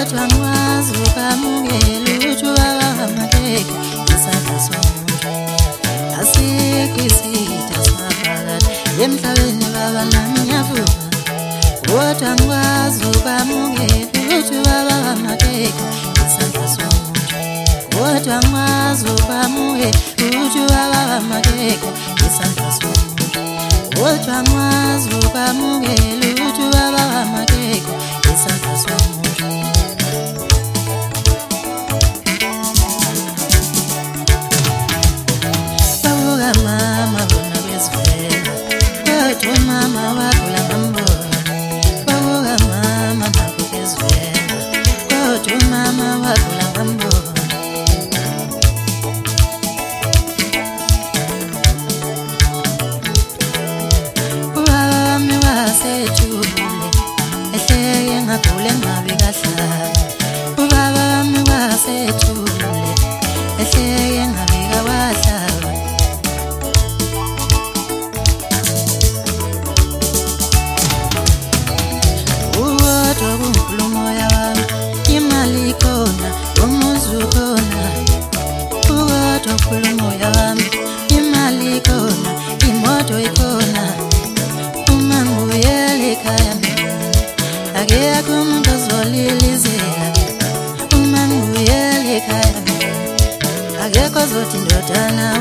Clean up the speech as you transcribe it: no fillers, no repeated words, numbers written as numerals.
kodwa ngikwazi ukwamukela ukuthi wawamakeke isandla somuntu. Asikho isitha singaphakathi emhlabeni baba nami ngiyavuka, kodwa ngikwazi ukwamukela ukuthi wawamakeke isandla somuntu. Kodwa ngikwazi ukwamukela ukuthi wawamakeke isandla somuntu. Kodwa ngikwazi ukwamukela ukuthi wawamakeke isandla somuntu. Babuka mama bona bezivela, kodwa mama wakhula ngambona. Babuka mama nabo bezivela, kodwa mama wakhula ngambona. Ubaba wasejule ehleke ngagule ngabe kahlala. Ubaba wami wasejule ehleke ngabe kawahlala. Uwodwa kunkulumo yami, imali ikhona, umuzi ukhona. Uwodwa kunkulumo yami, imali ikhona, imoto ikhona. Uma ngibuyela ekhaya akekho umuntu ozolilizela. Uma ngibuyela ekhaya akekho ozothi ndodana